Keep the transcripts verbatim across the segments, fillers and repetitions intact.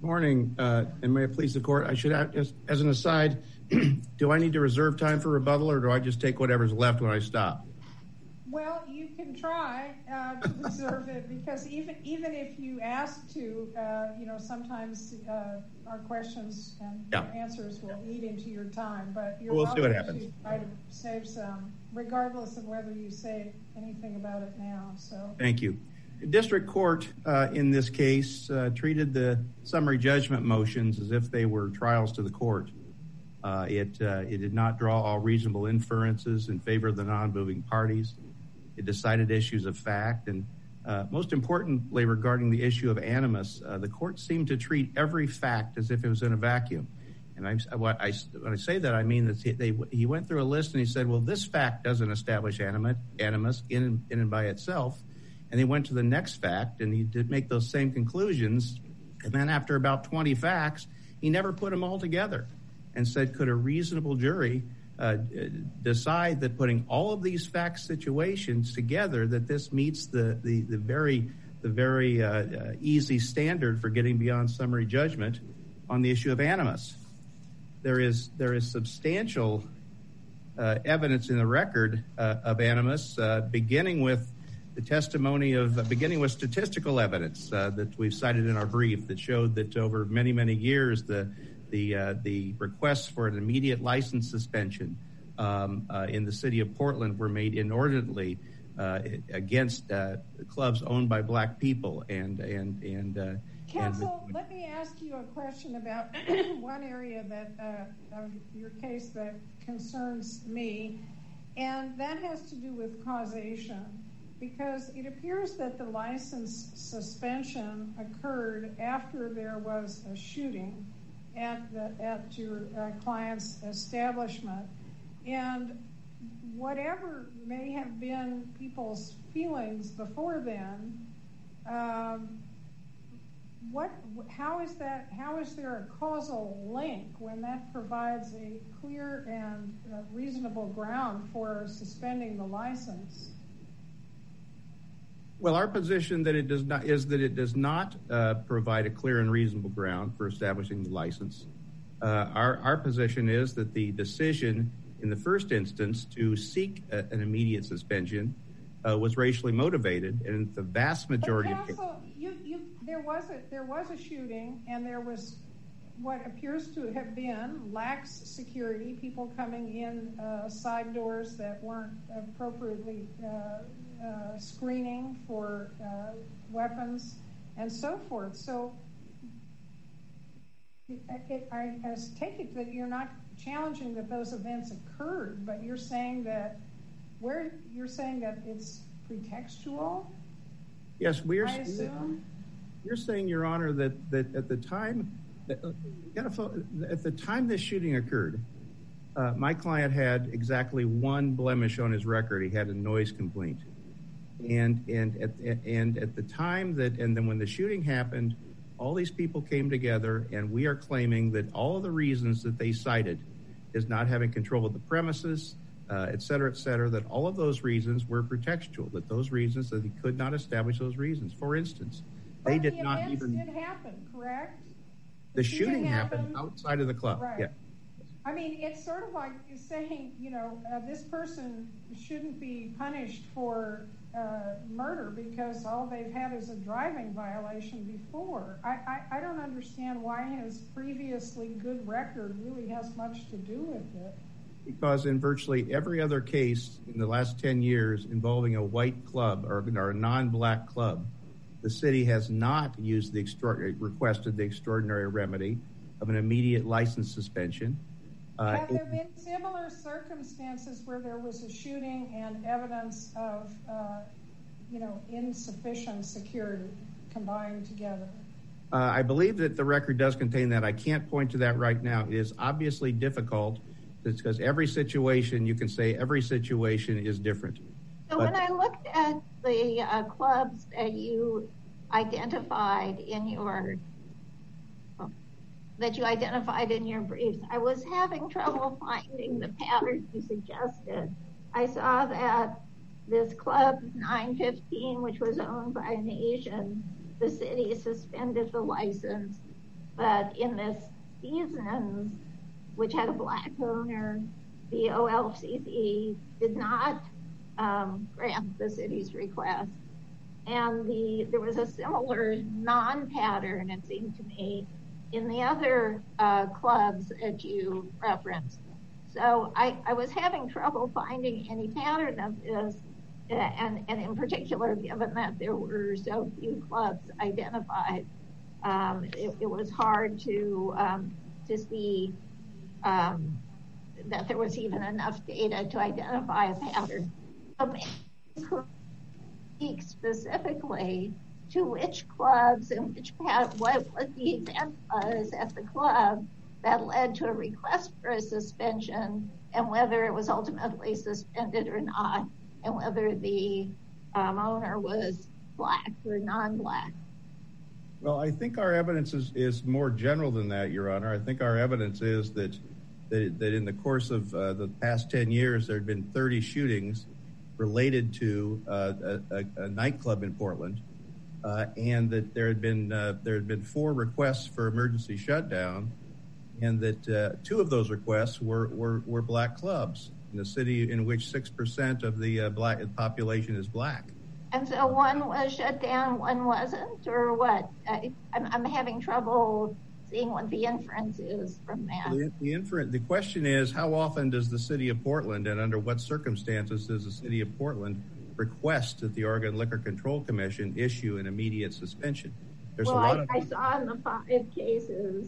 Morning, uh, and may it please the court. I should ask, as, as an aside, do I need to reserve time for rebuttal, or do I just take whatever's left when I stop? Well, you can try uh, to reserve it, because even even if you ask to, uh, you know, sometimes uh, our questions and yeah. answers will eat into your time. But you're we'll welcome see what happens. to try to save some, regardless of whether you say anything about it now. So thank you. The district court uh, in this case uh, treated the summary judgment motions as if they were trials to the court. Uh, it uh, it did not draw all reasonable inferences in favor of the non-moving parties. It decided issues of fact, and uh, most importantly, regarding the issue of animus, uh, the court seemed to treat every fact as if it was in a vacuum. And I, what I, when I say that, I mean that he, they, he went through a list and he said, well, this fact doesn't establish animus, animus in, in and by itself. And he went to the next fact, and he did make those same conclusions. And then after about twenty facts, he never put them all together and said, could a reasonable jury uh, decide that putting all of these fact situations together, that this meets the the, the very the very uh, uh, easy standard for getting beyond summary judgment on the issue of animus? There is there is substantial uh, evidence in the record uh, of animus, uh, beginning with the testimony of uh, beginning with statistical evidence uh, that we've cited in our brief that showed that over many, many years, the the uh, the requests for an immediate license suspension um, uh, in the city of Portland were made inordinately uh, against uh, clubs owned by black people. And and and uh, Counsel, and, let me ask you a question about one area that uh, of your case that concerns me, and that has to do with causation. Because it appears that the license suspension occurred after there was a shooting at the, at your uh, client's establishment. And whatever may have been people's feelings before then, um, what, how is that, how is there a causal link when that provides a clear and uh, reasonable ground for suspending the license? Well, our position that it does not is that it does not uh, provide a clear and reasonable ground for establishing the license. Uh, our our position is that the decision in the first instance to seek a, an immediate suspension uh, was racially motivated, and the vast majority but counsel, of cases, you, you, there was a there was a shooting, and there was what appears to have been lax security, people coming in uh, side doors that weren't appropriately uh, uh, screening for uh, weapons and so forth. So it, I, I take it that you're not challenging that those events occurred, but you're saying that where you're saying that it's pretextual. Yes, we're. I assume you're saying, Your Honor, that that at the time. At the time this shooting occurred, uh, my client had exactly one blemish on his record. He had a noise complaint, and and at and at the time that and then when the shooting happened, all these people came together, and we are claiming that all of the reasons that they cited is not having control of the premises, uh, et cetera, et cetera, that all of those reasons were pretextual. That those reasons that he could not establish those reasons. For instance, they but did the not even. Did happen, correct? The shooting happened outside of the club. Right. Yeah. I mean, it's sort of like saying, you know, uh, this person shouldn't be punished for uh, murder because all they've had is a driving violation before. I, I, I don't understand why his previously good record really has much to do with it. Because in virtually every other case in the last ten years involving a white club or, or a non-black club, the city has not used the extraordinary, requested the extraordinary remedy of an immediate license suspension. Uh, Have there been similar circumstances where there was a shooting and evidence of, uh, you know, insufficient security combined together? Uh, I believe that the record does contain that. I can't point to that right now. It is obviously difficult because every situation, you can say every situation is different. So but, when I looked at the uh, clubs that you identified in your that you identified in your briefs, I was having trouble finding the pattern you suggested. I saw that this club nine fifteen, which was owned by an Asian, the city suspended the license, but in this Seasons, which had a black owner, the O L C C did not um, grant the city's request. And the there was a similar non-pattern, it seemed to me, in the other uh, clubs that you referenced. So I, I was having trouble finding any pattern of this, uh, and, and in particular, given that there were so few clubs identified, um, it, it was hard to um, to see um, that there was even enough data to identify a pattern. Um, speak specifically to which clubs and which what, what the event was at the club that led to a request for a suspension, and whether it was ultimately suspended or not, and whether the um, owner was black or non-black. Well, I think our evidence is, is more general than that, Your Honor. I think our evidence is that that, that in the course of uh, the past ten years, there had been thirty shootings related to uh, a, a nightclub in Portland, uh, and that there had been uh, there had been four requests for emergency shutdown, and that uh, two of those requests were, were, were black clubs in a city in which six percent of the uh, black population is black. And so one was shut down, one wasn't, or what? I, I'm, I'm having trouble seeing what the inference is from that. The, the inference, the question is, how often does the city of Portland, and under what circumstances does the city of Portland request that the Oregon Liquor Control Commission issue an immediate suspension? There's well, a lot I, of- I saw in the five cases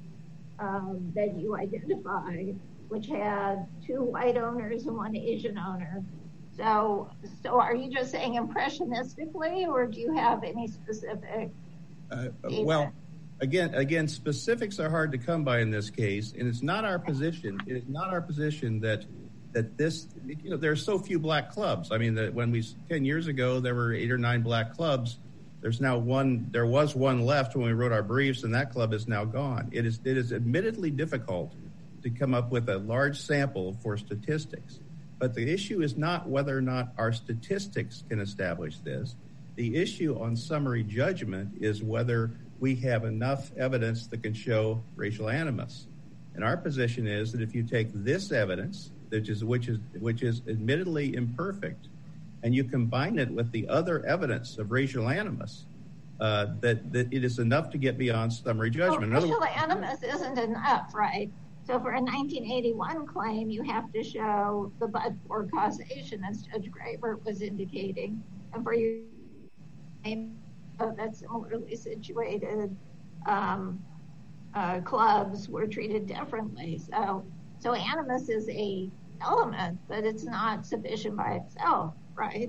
um, that you identified, which had two white owners and one Asian owner. So, so are you just saying impressionistically, or do you have any specific uh, well, again, again, specifics are hard to come by in this case, and it's not our position. It is not our position that that this, you know, there are so few black clubs. I mean, that when we ten years ago there were eight or nine black clubs. There's now one. There was one left when we wrote our briefs, and that club is now gone. It is it is admittedly difficult to come up with a large sample for statistics. But the issue is not whether or not our statistics can establish this. The issue on summary judgment is whether we have enough evidence that can show racial animus. And our position is that if you take this evidence, which is which is which is admittedly imperfect, and you combine it with the other evidence of racial animus, uh, that that it is enough to get beyond summary judgment. Well, racial animus isn't enough, right? So for a nineteen eighty-one claim, you have to show the but-for causation, as Judge Graber was indicating. And for your claim that similarly situated um, uh, clubs were treated differently. So, so animus is a element, but it's not sufficient by itself, right?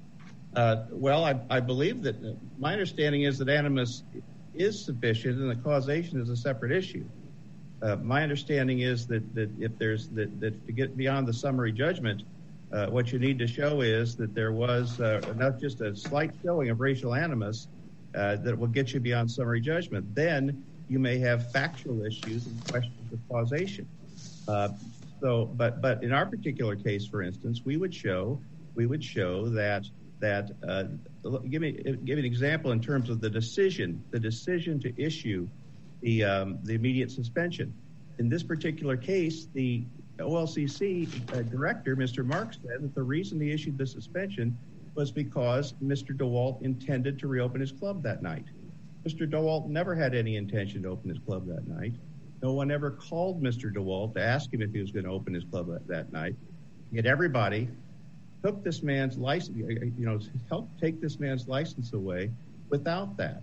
Uh, well, I, I believe that uh, my understanding is that animus is sufficient, and the causation is a separate issue. Uh, my understanding is that, that if there's that, that to get beyond the summary judgment, uh, what you need to show is that there was uh, not just a slight showing of racial animus uh, that will get you beyond summary judgment. Then you may have factual issues and questions of causation. Uh, so, but but in our particular case, for instance, we would show we would show that that uh, give me give me an example in terms of the decision the decision to issue the um, the immediate suspension. In this particular case, the O L C C uh, director, Mister Marks, said that the reason he issued the suspension was because Mister DeWalt intended to reopen his club that night. Mister DeWalt never had any intention to open his club that night. No one ever called Mister DeWalt to ask him if he was going to open his club that, that night. Yet everybody took this man's license, you know, helped take this man's license away without that.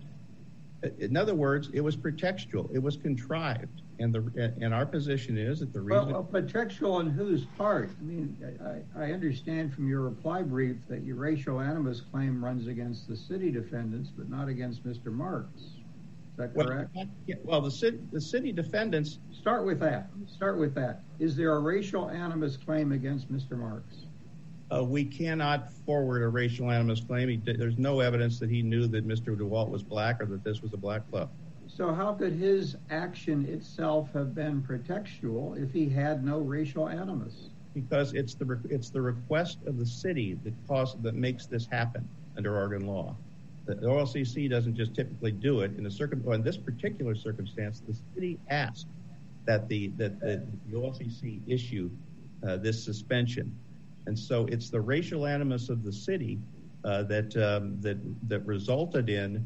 In other words, it was pretextual. It was contrived, and the and our position is that the reason. Well, well pretextual on whose part? I mean, I, I understand from your reply brief that your racial animus claim runs against the city defendants, but not against Mister Marks. Is that correct? Well, yeah, well the city the city defendants. Start with that. Start with that. Is there a racial animus claim against Mister Marks? Uh, we cannot forward a racial animus claim. He, there's no evidence that he knew that Mister DeWalt was black or that this was a black club. So how could his action itself have been pretextual if he had no racial animus? Because it's the it's the request of the city that cause, that makes this happen under Oregon law. The O L C C doesn't just typically do it. In, a circum- in this particular circumstance, the city asked that the, that the, the O L C C issue uh, this suspension. And so it's the racial animus of the city uh, that, um, that that resulted in,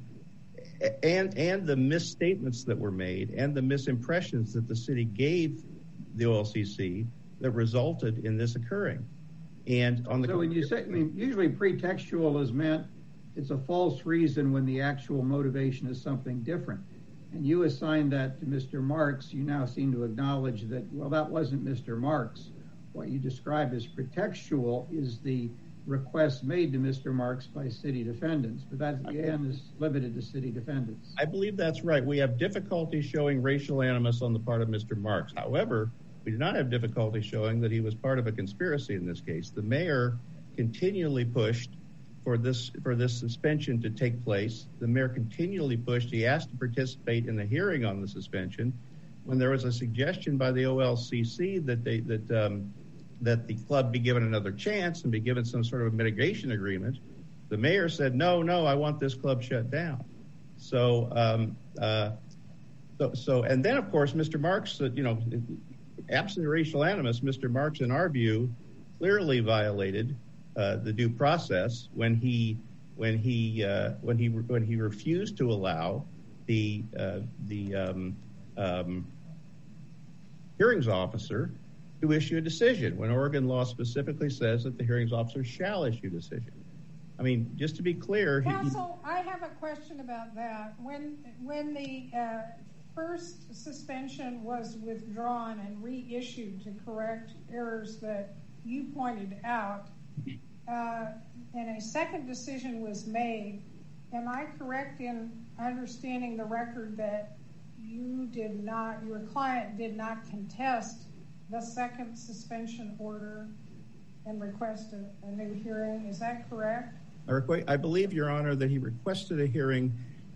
and and the misstatements that were made and the misimpressions that the city gave the O L C C that resulted in this occurring. And on the so when you say, I mean, usually pretextual is meant it's a false reason when the actual motivation is something different. And you assign that to Mister Marks. You now seem to acknowledge that, well, that wasn't Mister Marks. What you describe as pretextual is the request made to Mister Marks by city defendants, but that again is limited to city defendants. I believe that's right. We have difficulty showing racial animus on the part of Mister Marks. However, we do not have difficulty showing that he was part of a conspiracy in this case. The mayor continually pushed for this for this suspension to take place. The mayor continually pushed. He asked to participate in the hearing on the suspension. When there was a suggestion by the O L C C that they that um, that the club be given another chance and be given some sort of a mitigation agreement, the mayor said, no, no, I want this club shut down. So, um, uh, so, so, and then of course, Mister Marks, uh, you know, absent racial animus, Mister Marks, in our view, clearly violated uh, the due process when he, when he, uh, when he, when he refused to allow the uh, the um, um, hearings officer to issue a decision when Oregon law specifically says that the hearings officer shall issue a decision. I mean, just to be clear. Counsel, he, I have a question about that. When when the uh, first suspension was withdrawn and reissued to correct errors that you pointed out, uh, and a second decision was made, am I correct in understanding the record that you did not, your client did not contest the second suspension order and request a, a new hearing? Is that correct? I, requ- I believe, Your Honor, that he requested a hearing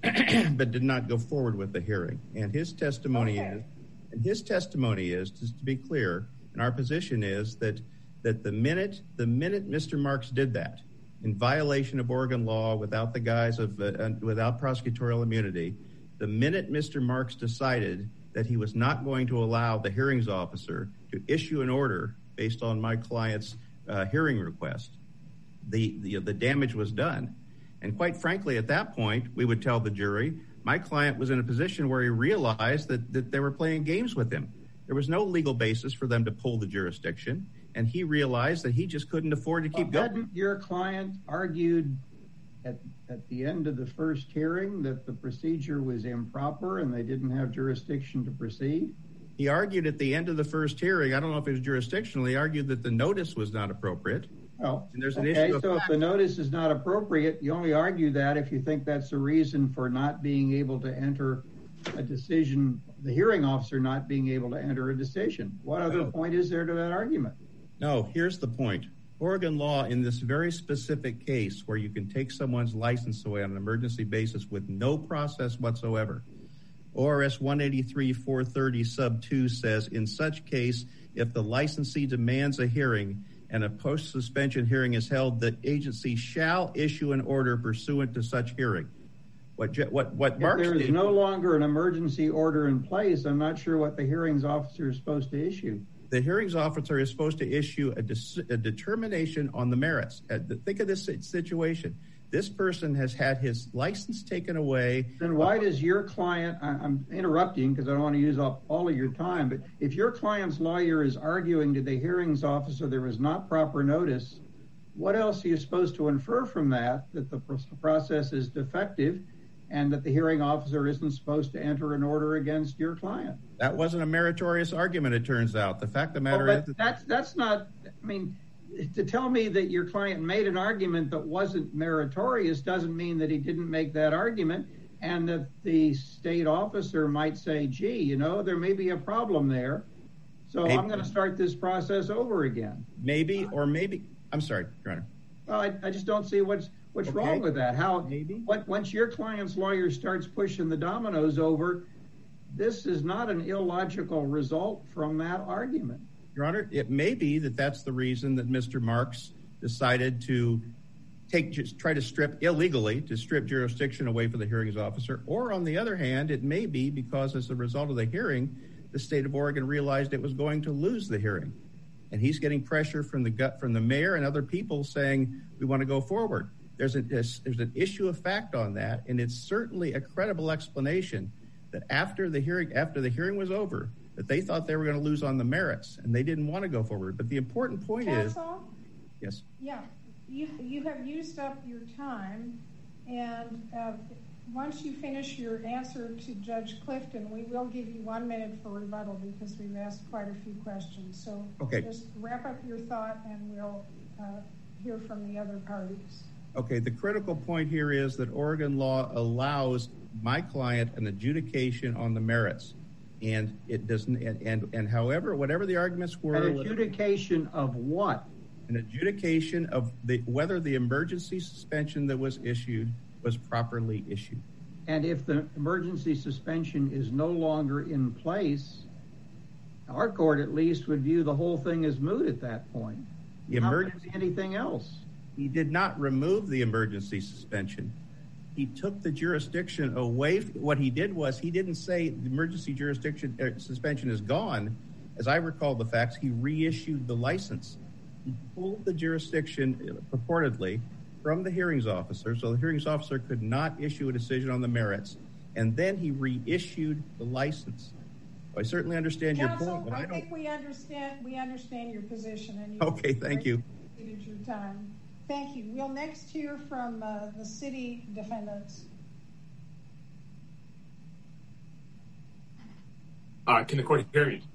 but did not go forward with the hearing. And his testimony okay. is, and his testimony is, just to be clear, and our position is that that the minute the minute Mister Marks did that, in violation of Oregon law, without the guise of uh, without prosecutorial immunity, the minute Mister Marks decided that he was not going to allow the hearings officer to issue an order based on my client's uh, hearing request, the, the the damage was done. And quite frankly, at that point, we would tell the jury, my client was in a position where he realized that, that they were playing games with him. There was no legal basis for them to pull the jurisdiction, and he realized that he just couldn't afford to keep well, going. Hadn't your client argued at, at the end of the first hearing that the procedure was improper and they didn't have jurisdiction to proceed? He argued at the end of the first hearing, I don't know if it was jurisdictional, he argued that the notice was not appropriate. Oh, and there's an okay, issue of so fact. If the notice is not appropriate, you only argue that if you think that's a reason for not being able to enter a decision, the hearing officer not being able to enter a decision. What other no. point is there to that argument? No, here's the point. Oregon law in this very specific case where you can take someone's license away on an emergency basis with no process whatsoever. O R S one eighty-three four thirty sub two says, in such case, if the licensee demands a hearing and a post-suspension hearing is held, the agency shall issue an order pursuant to such hearing. What what what Marks If there is did, no longer an emergency order in place, I'm not sure what the hearings officer is supposed to issue. The hearings officer is supposed to issue a, de- a determination on the merits. Uh, think of this situation. This person has had his license taken away. Then why does your client, I, I'm interrupting because I don't want to use up all of your time, but if your client's lawyer is arguing to the hearings officer there was not proper notice, what else are you supposed to infer from that, that the process is defective and that the hearing officer isn't supposed to enter an order against your client? That wasn't a meritorious argument, it turns out. The fact of the matter oh, is... That that's, that's not, I mean... To tell me that your client made an argument that wasn't meritorious doesn't mean that he didn't make that argument, and that the state officer might say, gee, you know, there may be a problem there, so maybe. I'm going to start this process over again. Maybe, or maybe, I'm sorry, Your Honor. Well, I, I just don't see what's what's okay. wrong with that. How maybe what, once your client's lawyer starts pushing the dominoes over, this is not an illogical result from that argument. Your Honor, it may be that that's the reason that Mister Marks decided to take just try to strip illegally to strip jurisdiction away from the hearings officer, or on the other hand, it may be because as a result of the hearing, the state of Oregon realized it was going to lose the hearing, and he's getting pressure from the gut from the mayor and other people saying we want to go forward. There's a there's, there's an issue of fact on that, and it's certainly a credible explanation that after the hearing after the hearing was over, that they thought they were going to lose on the merits and they didn't want to go forward. But the important point Counsel? is, yes, yeah, you you have used up your time, and uh, once you finish your answer to Judge Clifton, we will give you one minute for rebuttal because we've asked quite a few questions. So okay. Just wrap up your thought, and we'll uh, hear from the other parties. Okay, the critical point here is that Oregon law allows my client an adjudication on the merits, and it doesn't. And and, and however, whatever the arguments were, an adjudication of what? An adjudication of the whether the emergency suspension that was issued was properly issued. And if the emergency suspension is no longer in place, our court at least would view the whole thing as moot at that point. The emergency, anything else? He did not remove the emergency suspension. He took the jurisdiction away. What he did was he didn't say the emergency jurisdiction uh, suspension is gone. As I recall the facts, he reissued the license. He pulled the jurisdiction uh, purportedly from the hearings officer, so the hearings officer could not issue a decision on the merits, and then he reissued the license. I certainly understand Counsel, your point. But I, I don't... think we understand we understand your position. And you okay, thank you. Your time. Thank you. We'll next hear from uh, the city defendants. Uh, can the court hear me?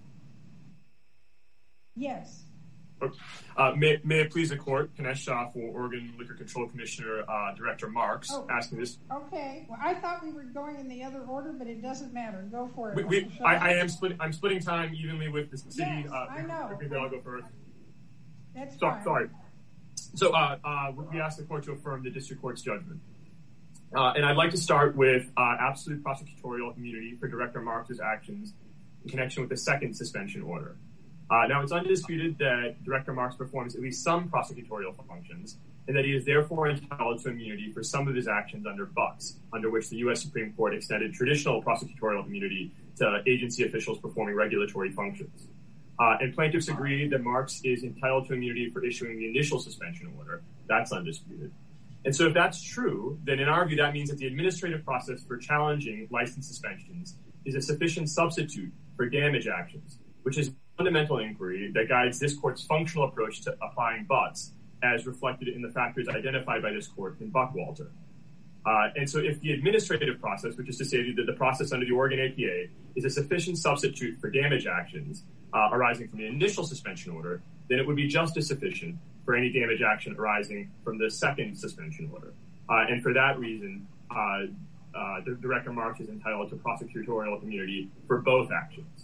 Yes. Uh, may, may it please the court, Kanesh Shah for Oregon Liquor Control Commissioner, uh, Director Marks, oh, asking this. Okay. Well, I thought we were going in the other order, but it doesn't matter. Go for it. We, we, I, I am splitting. I'm splitting time evenly with the city. Yes, uh, I know. Maybe I'll go first. That's so, fine. Sorry. So uh, uh, we asked the court to affirm the district court's judgment. Uh, and I'd like to start with uh, absolute prosecutorial immunity for Director Marks' actions in connection with the second suspension order. Uh, now, it's undisputed that Director Marks performs at least some prosecutorial functions, and that he is therefore entitled to immunity for some of his actions under Bucks, under which the U S Supreme Court extended traditional prosecutorial immunity to agency officials performing regulatory functions. Uh, and plaintiffs agree that Marks is entitled to immunity for issuing the initial suspension order. That's undisputed. And so if that's true, then in our view, that means that the administrative process for challenging license suspensions is a sufficient substitute for damage actions, which is a fundamental inquiry that guides this court's functional approach to applying Bucks, as reflected in the factors identified by this court in Buckwalter. Uh, and so if the administrative process, which is to say that the process under the Oregon A P A, is a sufficient substitute for damage actions uh, arising from the initial suspension order, then it would be just as sufficient for any damage action arising from the second suspension order. Uh, and for that reason, uh, uh, the Director Marks is entitled to prosecutorial immunity for both actions.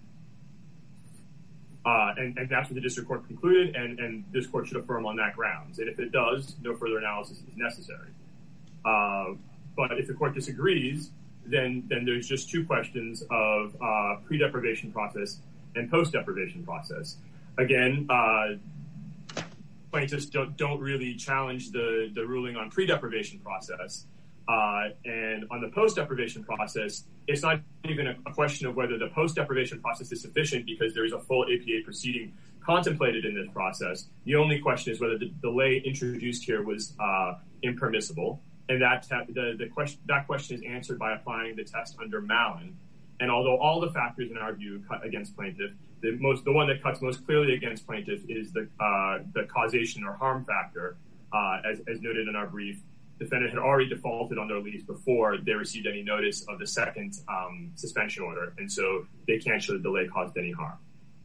Uh, and, and that's what the district court concluded, and, and this court should affirm on that grounds. And if it does, no further analysis is necessary. Uh, but if the court disagrees, then then there's just two questions of uh, pre-deprivation process and post-deprivation process. Again, uh, plaintiffs don't, don't really challenge the, the ruling on pre-deprivation process. Uh, and on the post-deprivation process, it's not even a, a question of whether the post-deprivation process is sufficient because there is a full A P A proceeding contemplated in this process. The only question is whether the delay introduced here was uh, impermissible. And that te- the, the question that question is answered by applying the test under Mallon. And although all the factors in our view cut against plaintiff, the most the one that cuts most clearly against plaintiff is the uh, the causation or harm factor, uh, as, as noted in our brief. Defendant had already defaulted on their lease before they received any notice of the second um, suspension order, and so they can't show the delay caused any harm.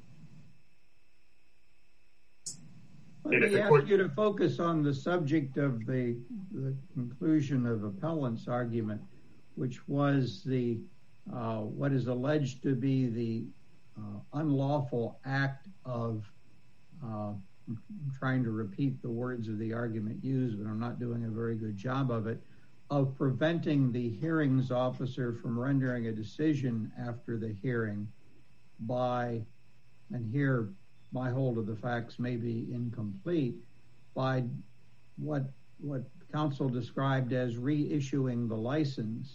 Let me ask court... you to focus on the subject of the, the conclusion of appellant's argument, which was the uh, what is alleged to be the uh, unlawful act of, uh, I'm trying to repeat the words of the argument used, but I'm not doing a very good job of it, of preventing the hearings officer from rendering a decision after the hearing by, and here my hold of the facts may be incomplete, by what what counsel described as reissuing the license.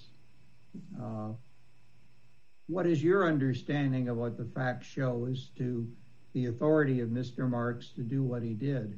Uh, what is your understanding of what the facts show as to the authority of Mister Marks to do what he did?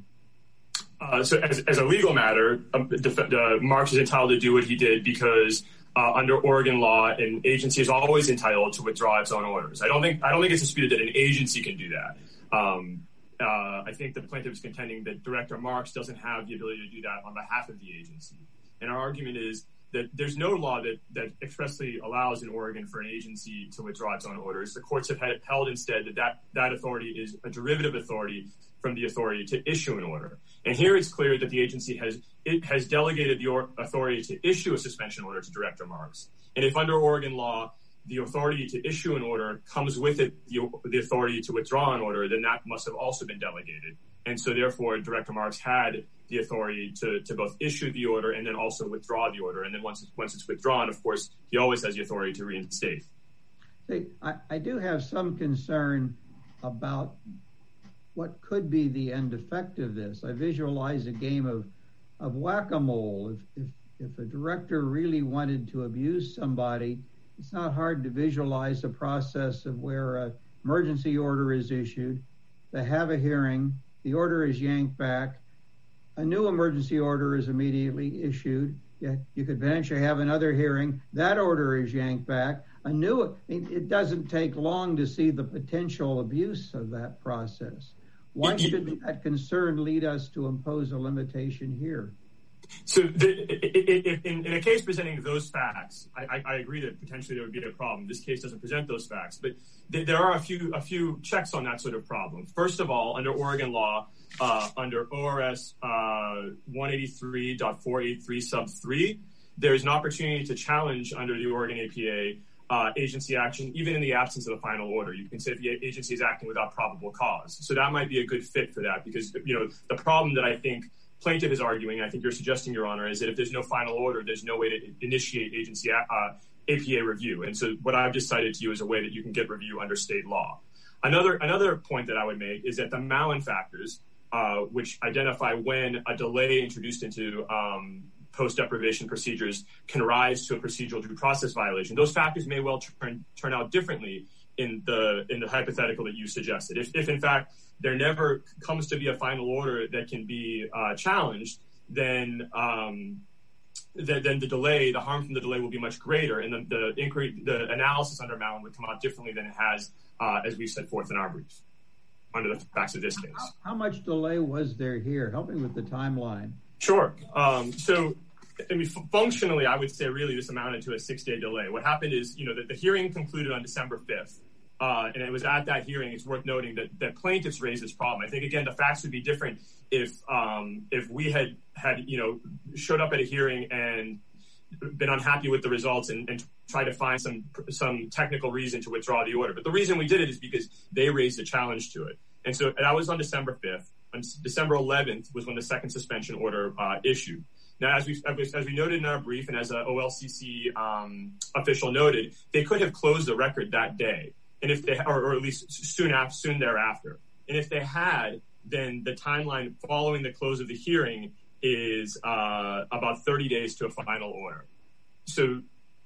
Uh, so as, as a legal matter, um, uh, Marks is entitled to do what he did because uh, under Oregon law, an agency is always entitled to withdraw its own orders. I don't think I don't think it's disputed that an agency can do that. Um, uh, I think the plaintiff is contending that Director Marks doesn't have the ability to do that on behalf of the agency. And our argument is that there's no law that, that expressly allows in Oregon for an agency to withdraw its own orders. The courts have had, held instead that, that that authority is a derivative authority from the authority to issue an order. And here it's clear that the agency has it has delegated the or, authority to issue a suspension order to Director Marks. And if under Oregon law, the authority to issue an order comes with it the, the authority to withdraw an order, then that must have also been delegated. And so therefore, Director Marks had the authority to, to both issue the order and then also withdraw the order. And then once, once it's withdrawn, of course, he always has the authority to reinstate. See, I, I do have some concern about what could be the end effect of this. I visualize a game of, of whack-a-mole. If, if, if a director really wanted to abuse somebody, it's not hard to visualize a process of where an emergency order is issued, they have a hearing, the order is yanked back, a new emergency order is immediately issued. You, you could potentially have another hearing, that order is yanked back. A new, it doesn't take long to see the potential abuse of that process. Why should that concern lead us to impose a limitation here? So the, if, in, in a case presenting those facts, I, I, I agree that potentially there would be a problem. This case doesn't present those facts, but th- there are a few a few checks on that sort of problem. First of all, under Oregon law, uh, under O R S uh, one eighty-three point four eighty-three sub three, there is an opportunity to challenge under the Oregon A P A uh, agency action, even in the absence of a final order. You can say if the agency is acting without probable cause. So that might be a good fit for that because, you know, the problem that I think plaintiff is arguing, I think you're suggesting, Your Honor, is that if there's no final order, there's no way to initiate agency uh, A P A review. And so what I've just cited to you is a way that you can get review under state law. Another another point that I would make is that the Mallon factors, uh, which identify when a delay introduced into um, post-deprivation procedures can rise to a procedural due process violation, those factors may well turn, turn out differently in the in the hypothetical that you suggested. If, if in fact, there never comes to be a final order that can be uh, challenged, then um, th- then the delay, the harm from the delay will be much greater, and the the, inquiry, the analysis under Mallon would come out differently than it has, uh, as we set forth in our brief, under the facts of this case. How, how much delay was there here? Help me with the timeline. Sure. Um, so, I mean, f- functionally, I would say really this amounted to a six-day delay. What happened is, you know, that the hearing concluded on December fifth. Uh, and it was at that hearing, it's worth noting that, that plaintiffs raised this problem. I think, again, the facts would be different if um, if we had, had, you know, showed up at a hearing and been unhappy with the results and, and tried to find some some technical reason to withdraw the order. But the reason we did it is because they raised a challenge to it. And so that was on December fifth. On December eleventh was when the second suspension order uh, issued. Now, as we as we noted in our brief and as a O L C C um, official noted, they could have closed the record that day. And if they, or, or at least soon after, soon thereafter, and if they had, then the timeline following the close of the hearing is uh, about thirty days to a final order. So,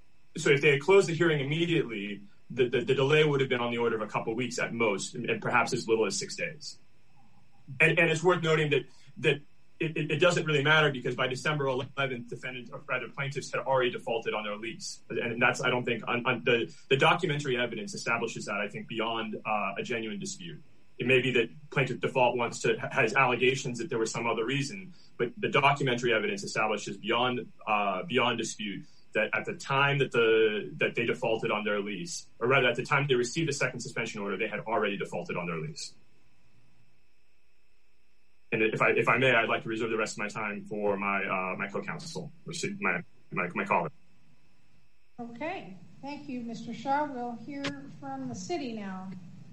so if they had closed the hearing immediately, the, the, the delay would have been on the order of a couple of weeks at most, and perhaps as little as six days. And, and it's worth noting that that. It, it, it doesn't really matter because by December eleventh, defendants or rather plaintiffs had already defaulted on their lease, and that's I don't think on, on the the documentary evidence establishes that I think beyond uh, a genuine dispute. It may be that plaintiff default wants to has allegations that there was some other reason, but the documentary evidence establishes beyond uh, beyond dispute that at the time that the that they defaulted on their lease, or rather at the time they received a second suspension order, they had already defaulted on their lease. And if I if I may, I'd like to reserve the rest of my time for my uh, my co-counsel, my, my my colleague. Okay, thank you, Mister Shaw. We'll hear from the city now.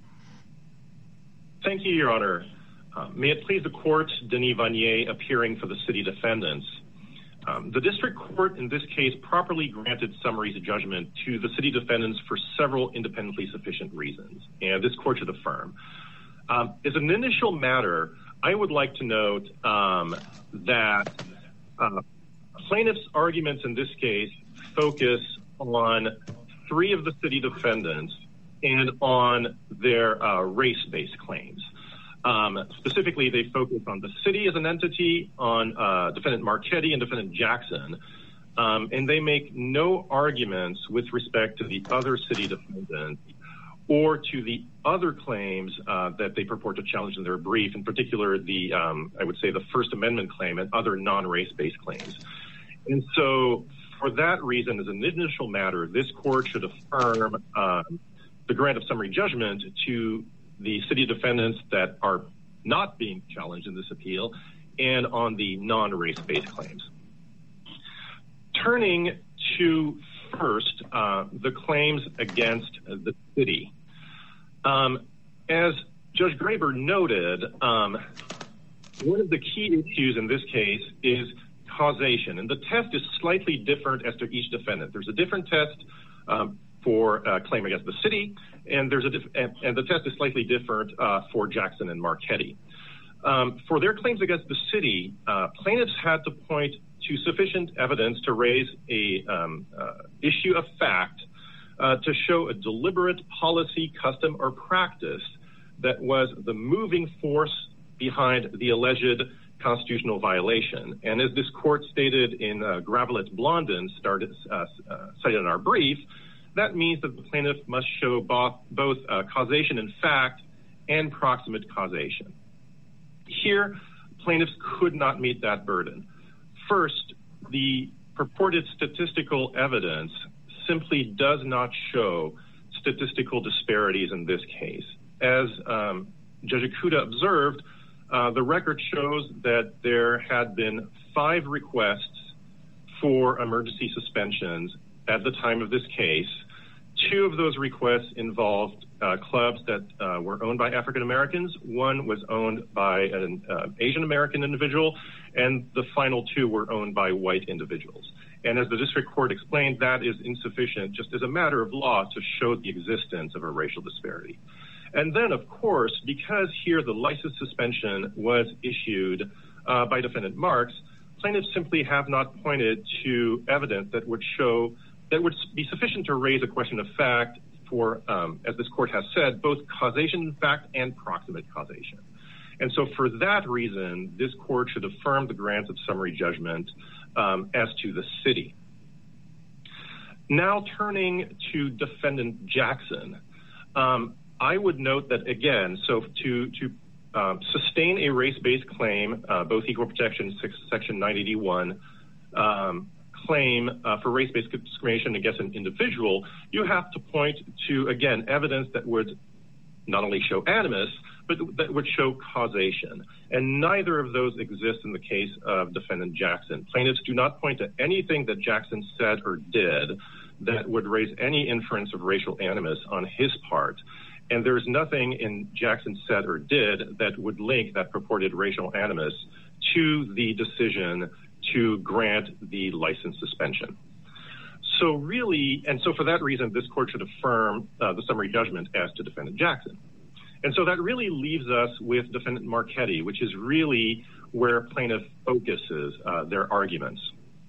Thank you, Your Honor. Uh, may it please the court, Denis Vanier, appearing for the city defendants. Um, the district court in this case properly granted summary judgment to the city defendants for several independently sufficient reasons, and this court should affirm. Um, as an initial matter, I would like to note um, that Uh, plaintiffs' arguments in this case focus on three of the city defendants and on their uh, race-based claims. Um, specifically, they focus on the city as an entity, on uh, defendant Marchetti and defendant Jackson, um, and they make no arguments with respect to the other city defendants or to the other claims uh, that they purport to challenge in their brief, in particular the, um, I would say, the First Amendment claim and other non-race-based claims. And so, for that reason, as an initial matter, this court should affirm uh, the grant of summary judgment to the city defendants that are not being challenged in this appeal and on the non-race-based claims. Turning to first uh, the claims against the city. Um, as Judge Graber noted, um, one of the key issues in this case is causation, and the test is slightly different as to each defendant. There's a different test um, for uh, claim against the city, and there's a diff- and, and the test is slightly different uh, for Jackson and Marchetti. Um, for their claims against the city, uh, plaintiffs had to point to sufficient evidence to raise a um, uh, issue of fact uh, to show a deliberate policy, custom, or practice that was the moving force behind the alleged constitutional violation. And as this court stated in uh, Gravelet-Blondin, started, uh, uh, cited in our brief, that means that the plaintiff must show both, both uh, causation in fact and proximate causation. Here, plaintiffs could not meet that burden. First, the purported statistical evidence simply does not show statistical disparities in this case. As um, Judge Ikuda observed, uh, the record shows that there had been five requests for emergency suspensions at the time of this case. Two of those requests involved uh, clubs that uh, were owned by African Americans. One was owned by an uh, Asian American individual, and the final two were owned by white individuals. And as the district court explained, that is insufficient just as a matter of law to show the existence of a racial disparity. And then, of course, because here the license suspension was issued uh, by defendant Marks, plaintiffs simply have not pointed to evidence that would show that would be sufficient to raise a question of fact for, um, as this court has said, both causation in fact and proximate causation. And so for that reason, this court should affirm the grant of summary judgment um, as to the city. Now turning to defendant Jackson, um, I would note that again, so to, to um, sustain a race-based claim, uh, both equal protection section nine eighty-one, um, claim uh, for race-based discrimination against an individual, you have to point to, again, evidence that would not only show animus, but that would show causation. And neither of those exist in the case of defendant Jackson. Plaintiffs do not point to anything that Jackson said or did that would raise any inference of racial animus on his part. And there's nothing in Jackson said or did that would link that purported racial animus to the decision to grant the license suspension. So really, and so for that reason, this court should affirm uh, the summary judgment as to defendant Jackson. And so that really leaves us with defendant Marchetti, which is really where plaintiff focuses uh, their arguments.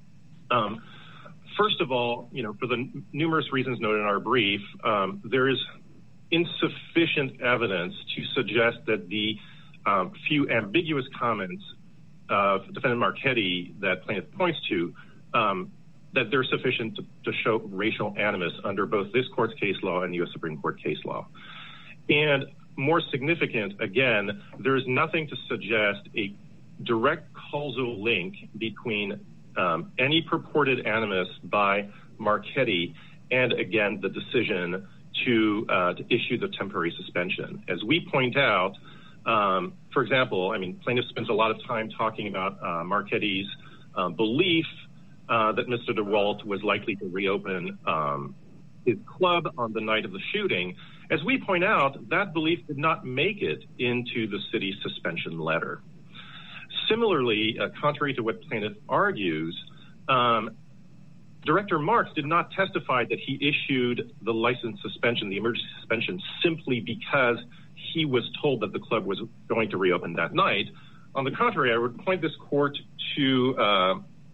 Um, first of all, you know, for the n- numerous reasons noted in our brief, um, there is insufficient evidence to suggest that the um, few ambiguous comments of defendant Marchetti that plaintiff points to, um, that they're sufficient to, to show racial animus under both this court's case law and U S Supreme Court case law. And more significant, again, there is nothing to suggest a direct causal link between um, any purported animus by Marchetti and, again, the decision to, uh, to issue the temporary suspension. As we point out, Um, for example, I mean, plaintiff spends a lot of time talking about uh, Marchetti's uh, belief uh, that Mister DeWalt was likely to reopen um, his club on the night of the shooting. As we point out, that belief did not make it into the city's suspension letter. Similarly, uh, contrary to what plaintiff argues, um, Director Marks did not testify that he issued the license suspension, the emergency suspension, simply because he was told that the club was going to reopen that night. On the contrary, I would point this court to uh,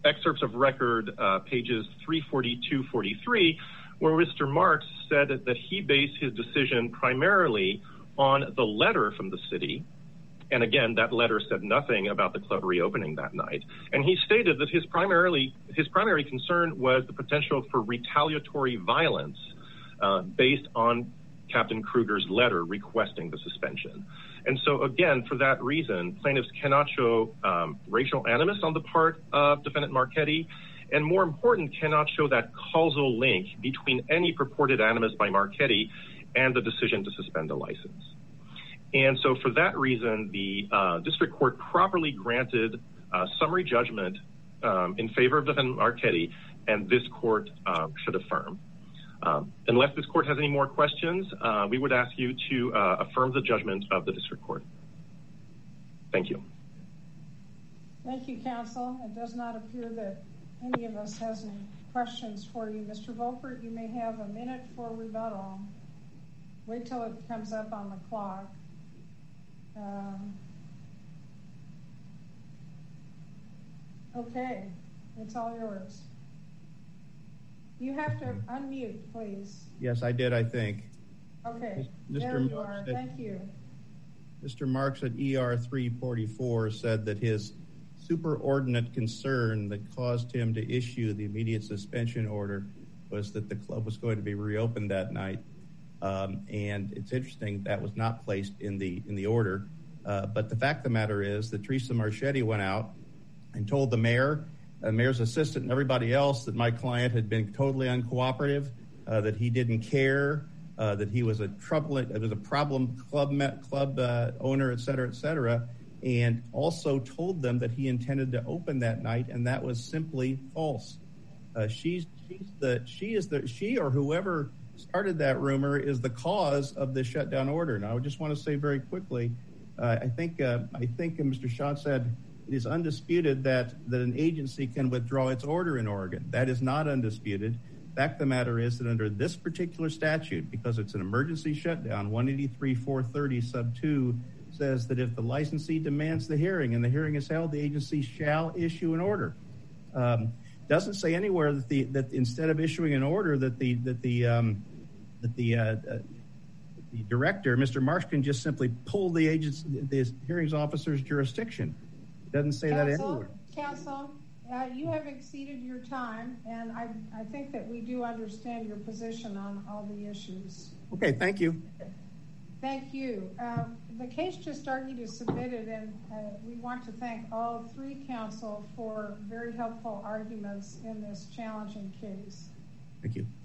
excerpts of record, uh, pages three forty-two, forty-three, where Mister Marks said that, that he based his decision primarily on the letter from the city. And again, that letter said nothing about the club reopening that night. And he stated that his primarily his primary concern was the potential for retaliatory violence uh, based on Captain Kruger's letter requesting the suspension. And so again, for that reason, plaintiffs cannot show um, racial animus on the part of defendant Marchetti, and more important, cannot show that causal link between any purported animus by Marchetti and the decision to suspend the license. And so for that reason, the uh, district court properly granted uh, summary judgment um, in favor of defendant Marchetti, and this court uh, should affirm. Um, unless this court has any more questions, uh, we would ask you to uh, affirm the judgment of the district court. Thank you. Thank you, counsel. It does not appear that any of us has any questions for you. Mister Volpert, you may have a minute for rebuttal. Wait till it comes up on the clock. Um, okay, it's all yours. You have to unmute, please. Yes, I did, I think. Okay, Mister there you Marks are. said, Thank you. Mister Marks at E R three forty-four said that his superordinate concern that caused him to issue the immediate suspension order was that the club was going to be reopened that night. Um, and it's interesting that was not placed in the in the order. Uh, but the fact of the matter is that Teresa Marchetti went out and told the mayor, the mayor's assistant, and everybody else that my client had been totally uncooperative, uh, that he didn't care, uh, that he was a trouble, it was a problem club club uh, owner, et cetera, et cetera, and also told them that he intended to open that night, and that was simply false. Uh, she's she's the she is the she or whoever started that rumor is the cause of the shutdown order. Now, I just want to say very quickly, uh, I think uh, I think uh, Mister Schott said it is undisputed that that an agency can withdraw its order in Oregon. That is not undisputed. The fact of the matter is that under this particular statute, because it's an emergency shutdown, one eighty-three four thirty sub two says that if the licensee demands the hearing and the hearing is held, the agency shall issue an order. Um, doesn't say anywhere that the that instead of issuing an order that the that the um, that the uh, uh, the director, Mister Marsh, can just simply pull the agency, the hearings officer's jurisdiction. It doesn't say Counsel, that anywhere. Counsel, uh, you have exceeded your time, and I I think that we do understand your position on all the issues. Okay, thank you. Thank you. Uh, the case just argued is submitted, and uh, we want to thank all three counsel for very helpful arguments in this challenging case. Thank you.